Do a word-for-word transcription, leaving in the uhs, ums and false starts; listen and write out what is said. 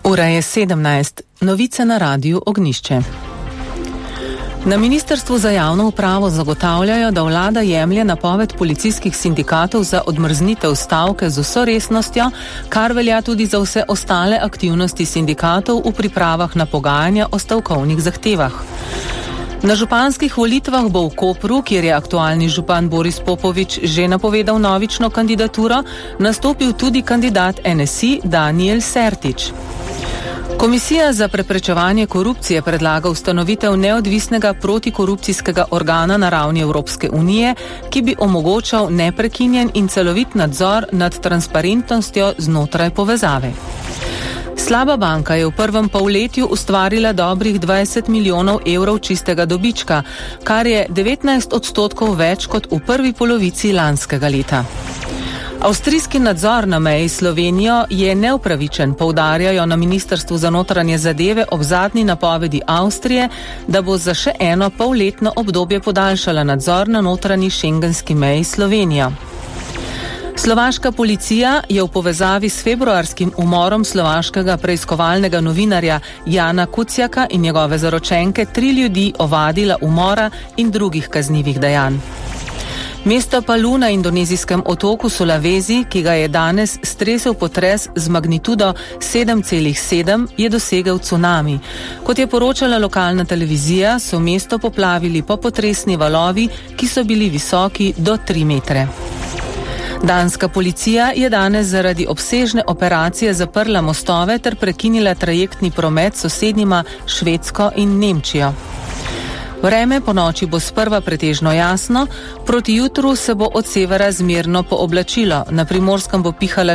Ura je sedemnajst. Novice na Radiu Ognjišče. Na Ministrstvu za javno upravo zagotavljajo, da vlada jemlje napoved policijskih sindikatov za odmrznitev stavke z vso resnostjo, kar velja tudi za vse ostale aktivnosti sindikatov v pripravah na pogajanja o stavkovnih zahtevah. Na županskih volitvah bo v Kopru, kjer je aktualni župan Boris Popovič že napovedal novično kandidaturo, nastopil tudi kandidat N S I Danijel Sertič. Komisija za preprečevanje korupcije predlaga ustanovitev neodvisnega protikorupcijskega organa na ravni Evropske unije, ki bi omogočal neprekinjen in celovit nadzor nad transparentnostjo znotraj povezave. Slaba banka je v prvem polletju ustvarila dobrih dvajset milijonov evrov čistega dobička, kar je devetnajst odstotkov več kot v prvi polovici lanskega leta. Avstrijski nadzor na meji s Slovenijo je neupravičen, poudarjajo na Ministrstvu za notranje zadeve ob zadnji napovedi Avstrije, da bo za še eno polletno obdobje podaljšala nadzor na notranji šengenski meji s Slovenijo. Slovaška policija je v povezavi s februarskim umorom slovaškega preiskovalnega novinarja Jana Kuciaka in njegove zaročenke tri ljudi ovadila umora in drugih kaznivih dejanj. Mesto Palu na indonezijskem otoku Sulawesi, ki ga je danes stresel potres z magnitudo sedem celih sedem, je dosegel cunami. Kot je poročala lokalna televizija, so mesto poplavili popotresni valovi, ki so bili visoki do tri metre. Danska policija je danes zaradi obsežne operacije zaprla mostove ter prekinila trajektni promet s sosednjima Švedsko in Nemčijo. Vreme po noči bo sprva pretežno jasno, proti jutru se bo od severa zmerno pooblačilo, na Primorskem bo pihala